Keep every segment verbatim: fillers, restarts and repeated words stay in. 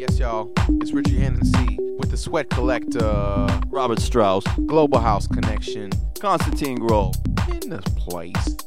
Yes, y'all. It's Richie Hennessy with the Sweat Collector, Robert Strauss, Global House Connection, Constantine Grohl. in this place.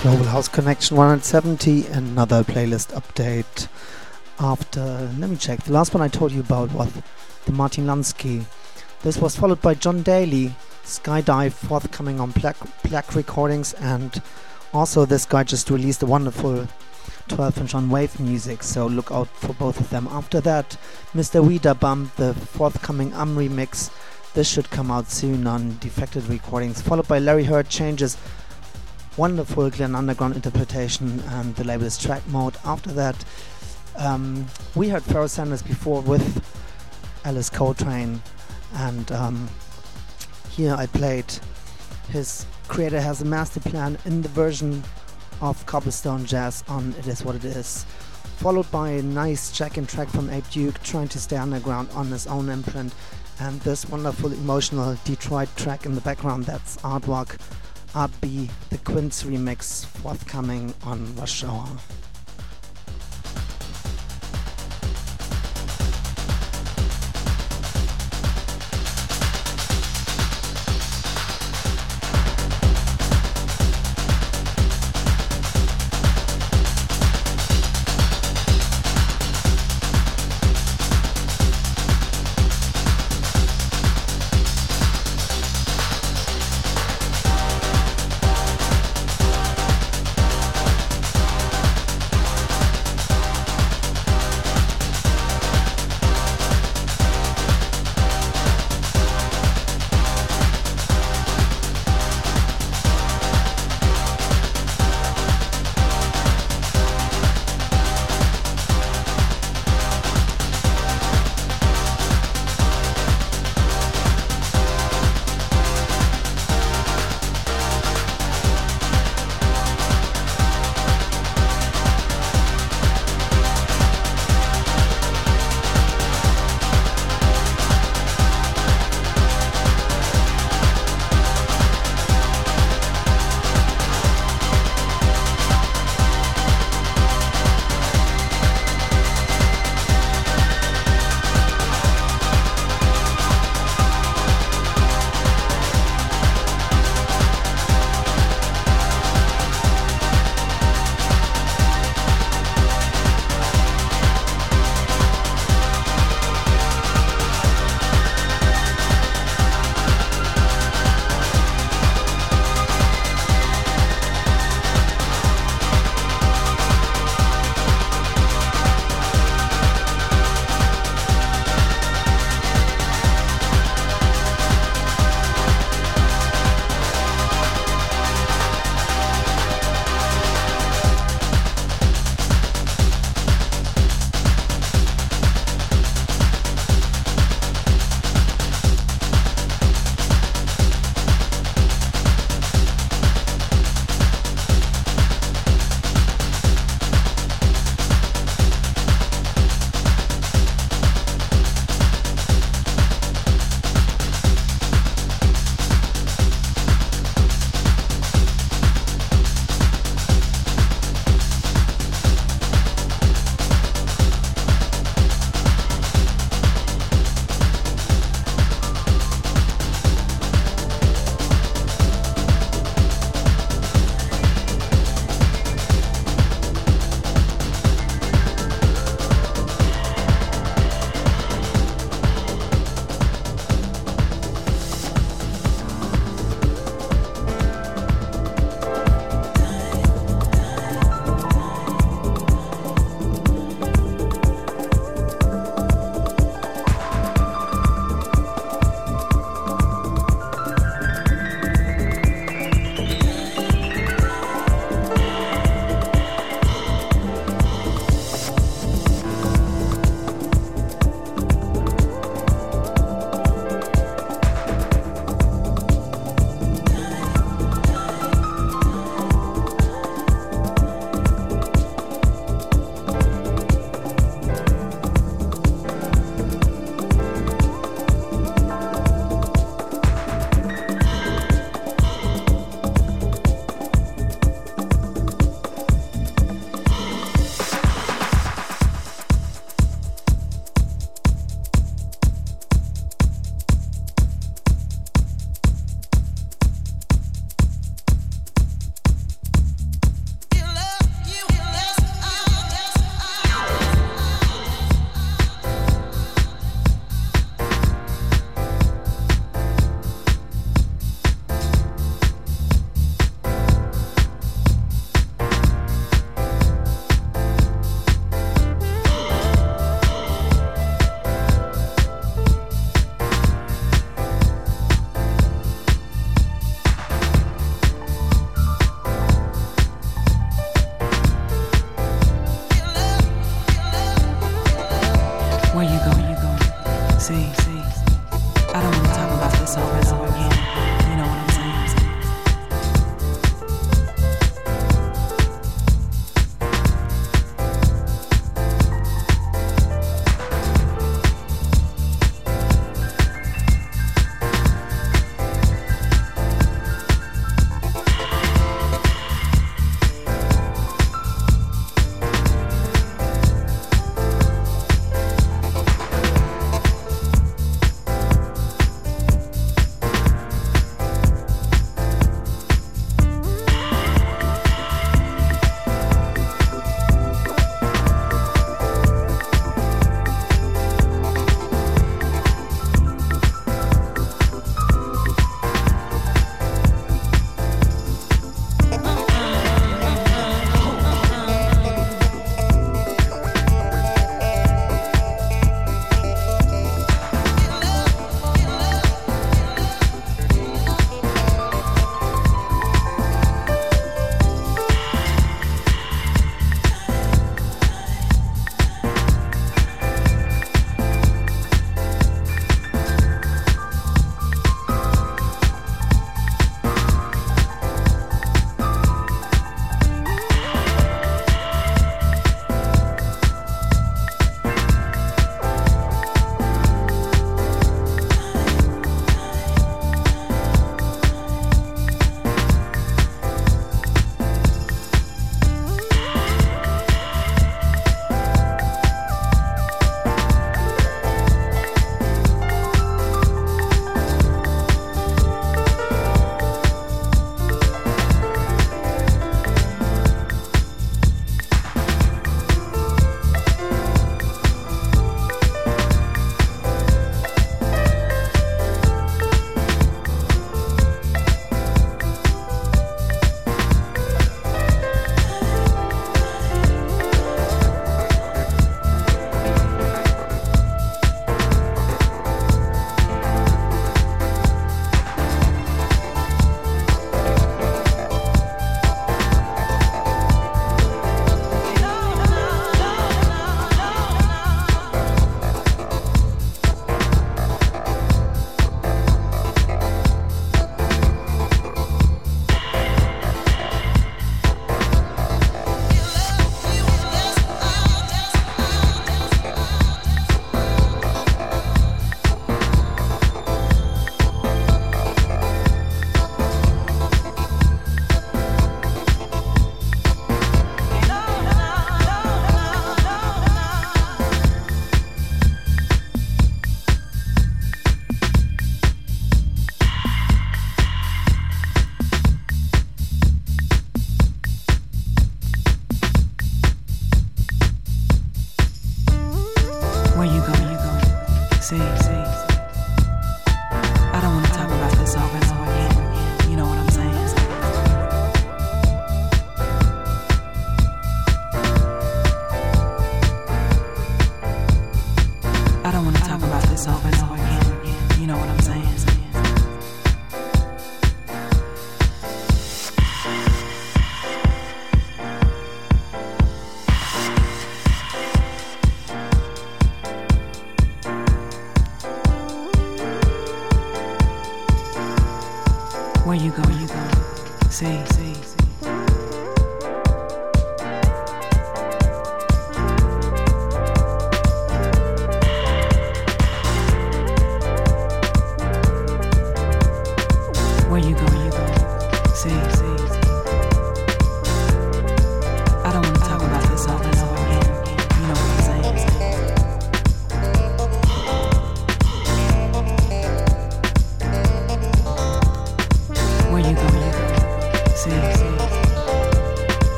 Global House Connection one seventy, another playlist update. After, let me check, the last one I told you about was the Martin Lansky. This was followed by John Daly, Skydive, forthcoming on Black, Black Recordings, and also this guy just released a wonderful twelve inch on Wave Music, so look out for both of them. After that, Mister Weeder Bump, the forthcoming Um remix. This should come out soon on Defected Recordings, followed by Larry Hurd Changes, wonderful Glen Underground interpretation, and the label is Track Mode. After that, um, we heard Pharoah Sanders before with Alice Coltrane, and um, here I played his Creator Has a Master Plan in the version of Cobblestone Jazz on It Is What It Is, followed by a nice check-in track from Ape Duke, Trying to Stay Underground on his own imprint, and this wonderful emotional Detroit track in the background, that's Artwork Art B, the Quince remix, forthcoming on Rush Hour.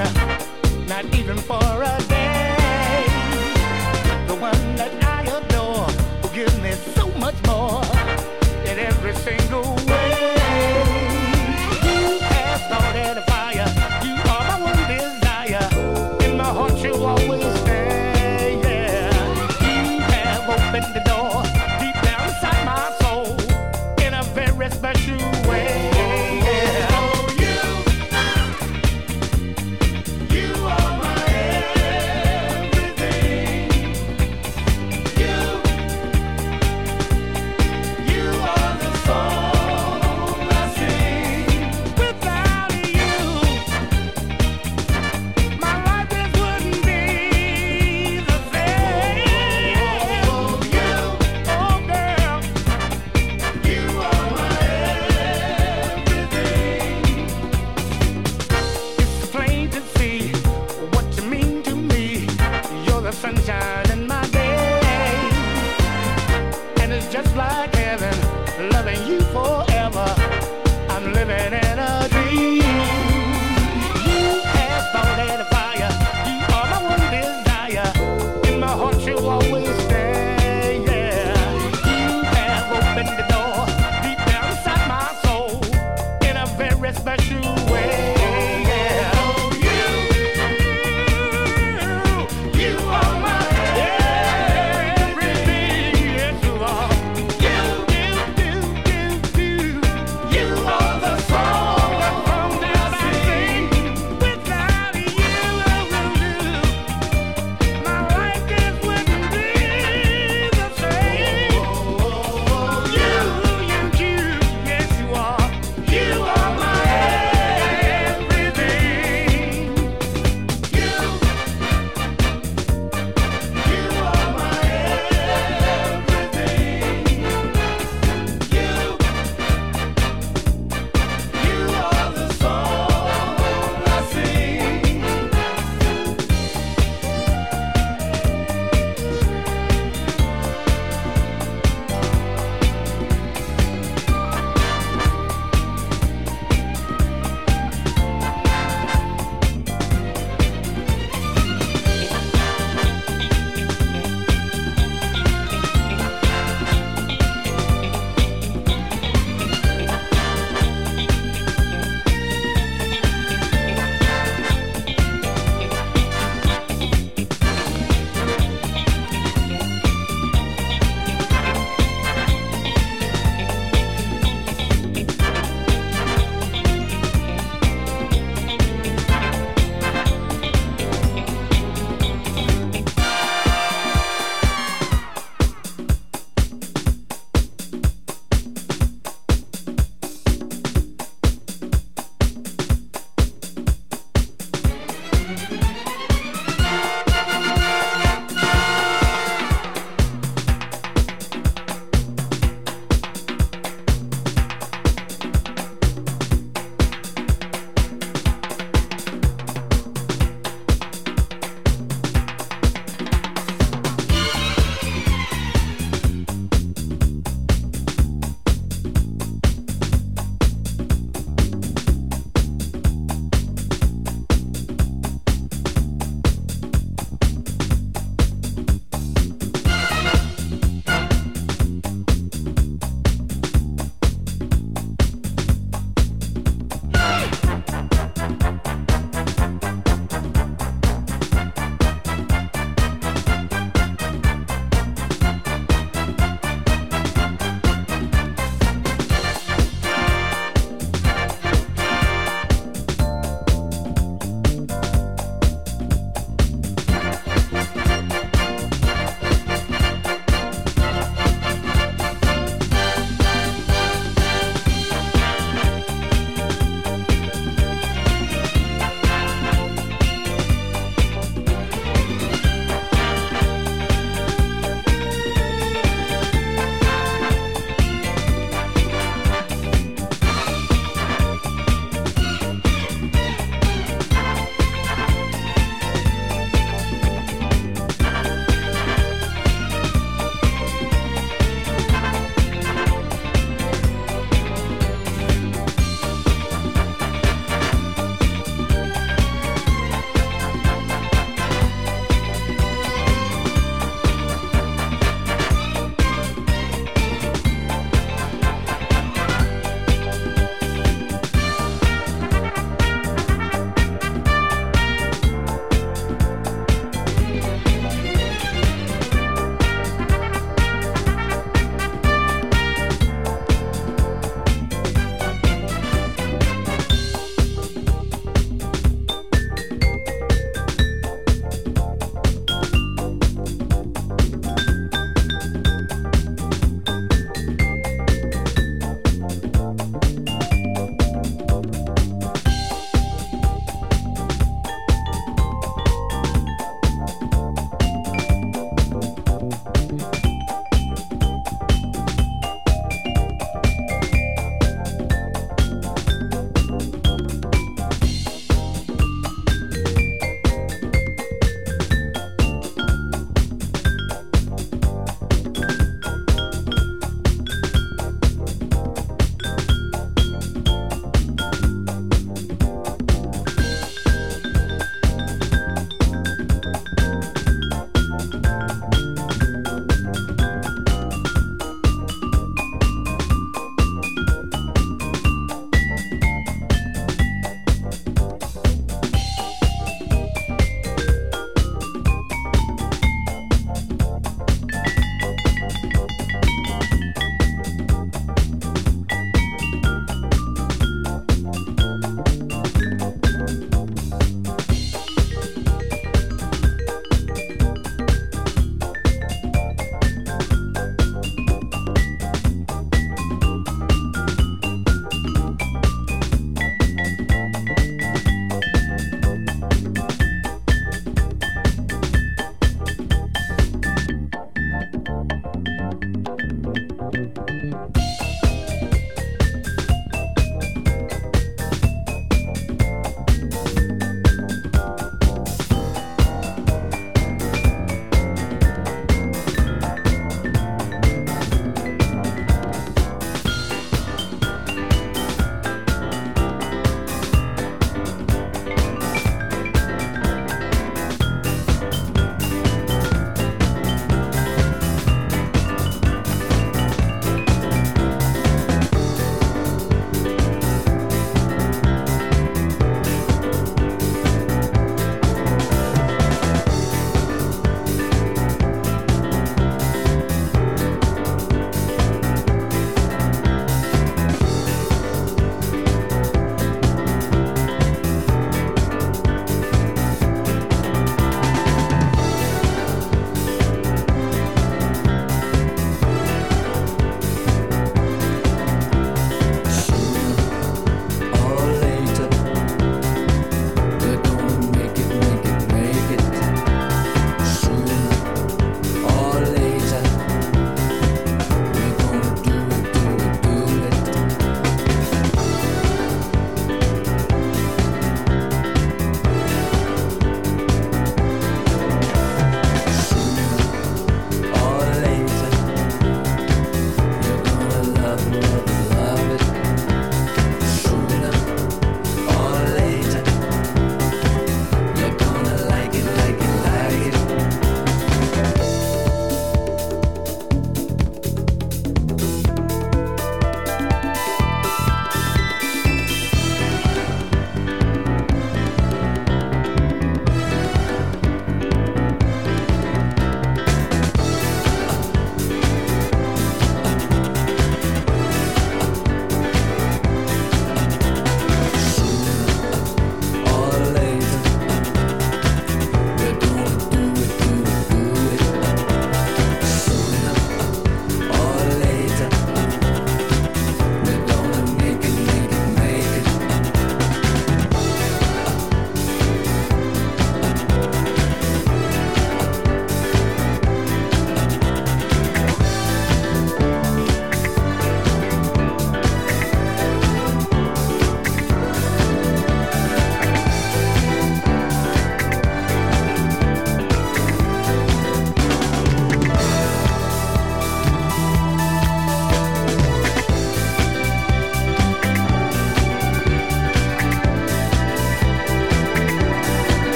not even for a day. The one that I adore will give me so much more in every single way. You have started a fire. You are my one desire. In my heart you'll always stay. Yeah. You have opened the door deep down inside my soul in a very special way. Yeah. Oh, you, you are my everything.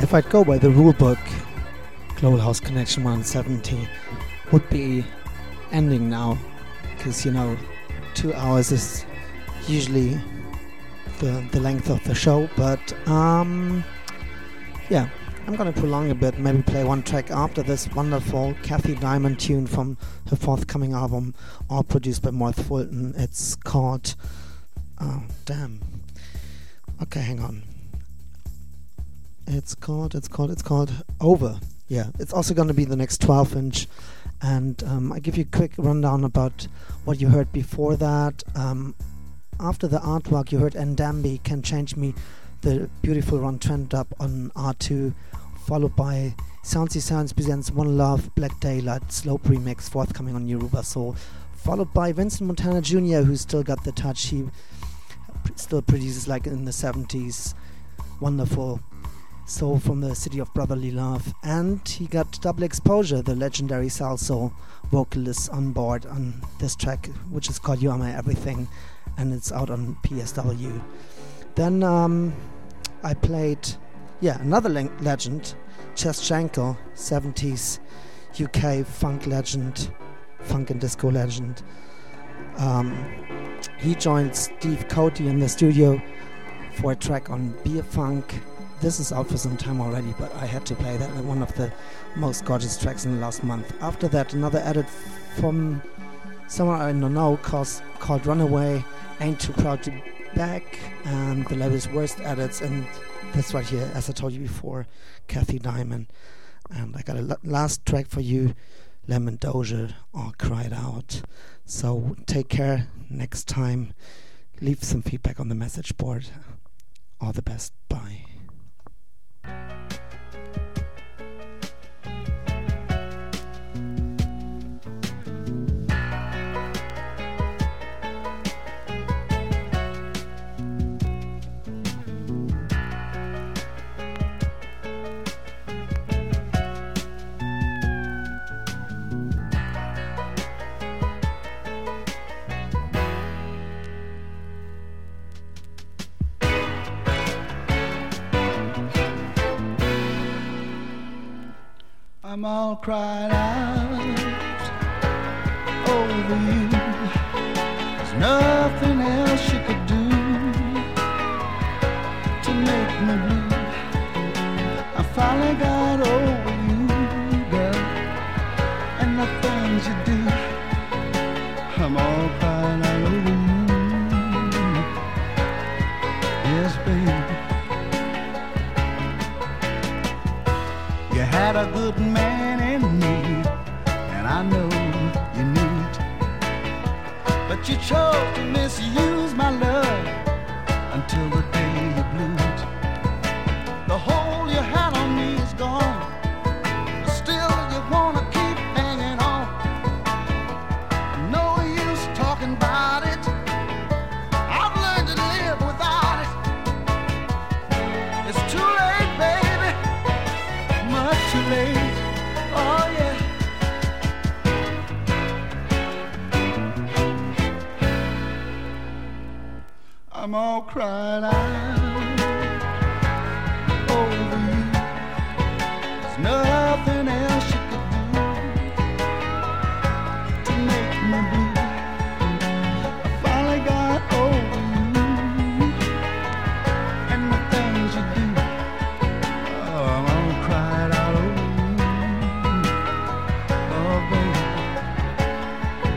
if I'd go by the rule book, Global House Connection one seventy would be ending now, because, you know, two hours is usually the the length of the show, but um yeah, I'm gonna prolong a bit, maybe play one track after this wonderful Kathy Diamond tune from her forthcoming album, all produced by Morth Fulton. It's called oh damn okay hang on it's called it's called it's called Over. Yeah, it's also gonna be the next twelve inch. And um, I give you a quick rundown about what you heard before that. Um, after the artwork, you heard Ndambi, Can Change Me, the beautiful Ron Trent dub on R two, followed by Soundsy Sounds presents One Love, Black Daylight, Slope remix, forthcoming on Yoruba Soul, followed by Vincent Montana Junior, who's still got the touch. He pr- still produces like in the seventies, wonderful soul from the city of brotherly love, and he got Double Exposure, the legendary salsa vocalist, on board on this track, which is called You Are My Everything, and it's out on P S W. Then um, I played, yeah, another le- legend, Ches Jankel, seventies U K funk legend, funk and disco legend. Um, he joined Steve Cody in the studio for a track on Beer Funk. This is out for some time already, but I had to play that, one of the most gorgeous tracks in the last month. After that, another edit from someone I don't know called, called Runaway, Ain't Too Proud to Be Back, and the label's Worst Edits, and this right here, as I told you before, Kathy Diamond. And I got a l- last track for you, Lemon Dozier, All Cried Out. So take care next time. Leave some feedback on the message board. All the best. Bye. I'm all cried out over you. There's nothing else you could do to make me blue. I finally got over you, girl, and the things you do. I'm all cried out over you. Yes, baby. You had a good man in me, and I know you knew it, but you chose to misuse my love until the day you blew it. The hole you had on me is gone, but still you wanna keep hanging on. No use talking about it, I've learned to live without it. It's too late, baby, much too late. Oh yeah. I'm all cried out over you. There's nothing else you could do to make me blue. I finally got over you and the things you do. Oh, I'm all cried out over you. Oh,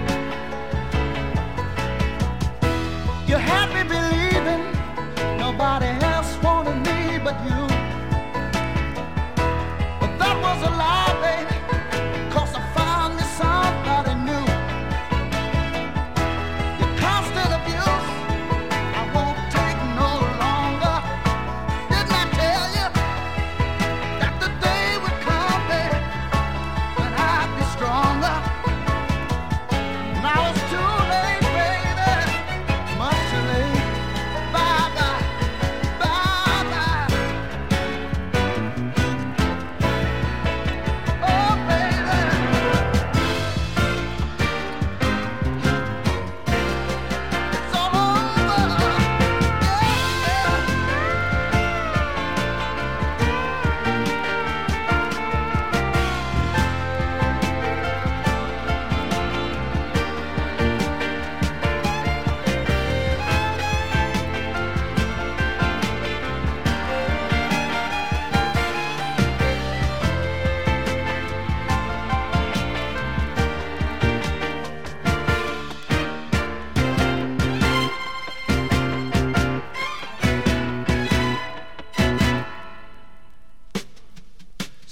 baby. You had me believing nobody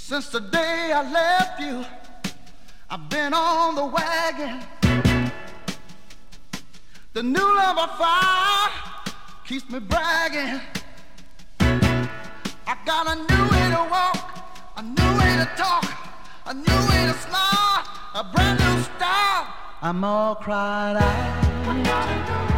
Since the day I left you, I've been on the wagon. The new love I found keeps me bragging. I got a new way to walk, a new way to talk, a new way to smile, a brand new style. I'm all cried out.